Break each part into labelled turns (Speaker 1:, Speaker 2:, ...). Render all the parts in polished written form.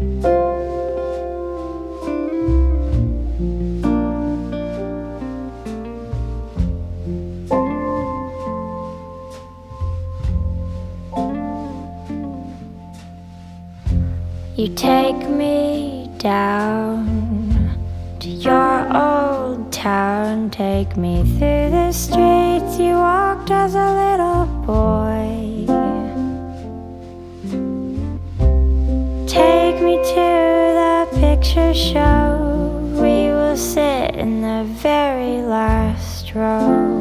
Speaker 1: You take me down to your old town, take me through the streets you walked as a little boy. Take me to the picture show, we will sit in the very last row.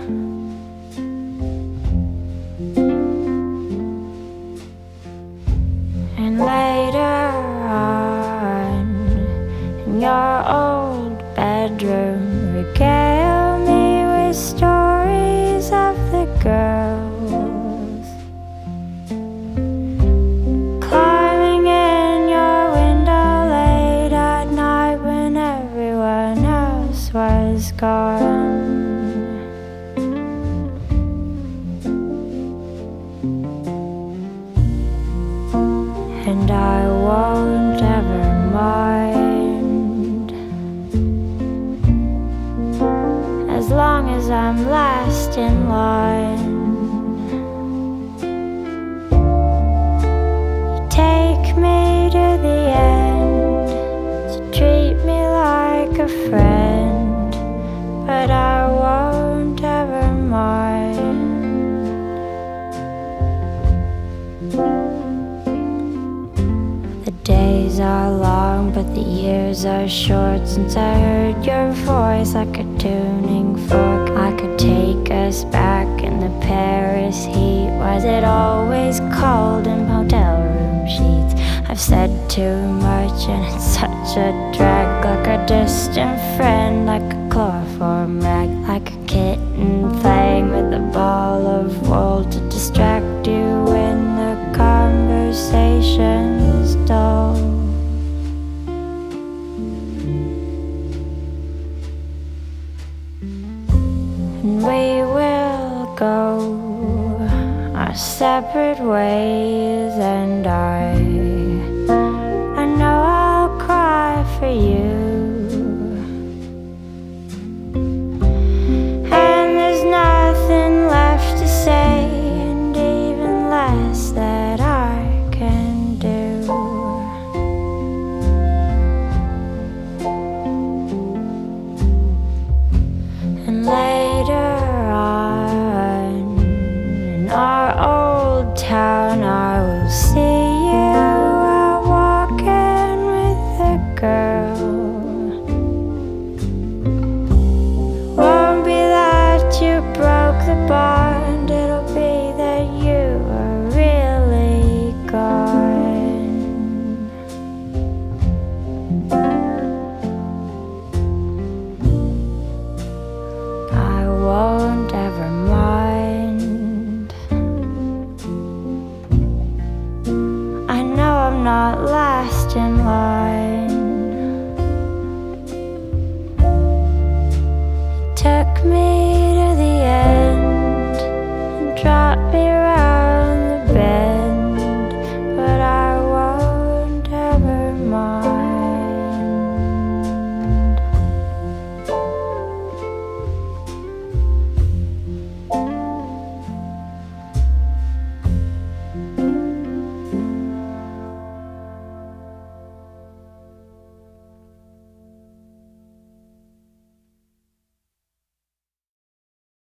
Speaker 1: And later on, in your old bedroom, regale me with stories of the girls climbing in your window late at night when everyone else was gone. And I won't ever mind, as long as I'm last in line. You take me to the end to treat me like a friend, but I won't ever mind. The days are long, but the years are short since I heard your voice like a tuning fork. I could take us back in the Paris heat. Was it always cold in hotel room sheets? I've said too much and it's such a drag, like a distant friend, like a chloroform rag, like a kitten playing with a ball of wool to distract you when the conversation is dull. And we will go our separate ways, and I know I'll cry for you. And there's nothing left to say, and even less that I can do. And later on, in our old town, I will see you out walking with a girl. Won't be that you broke the bond, it'll be that you are really gone. I won't ever mind. I know I'm not last in line.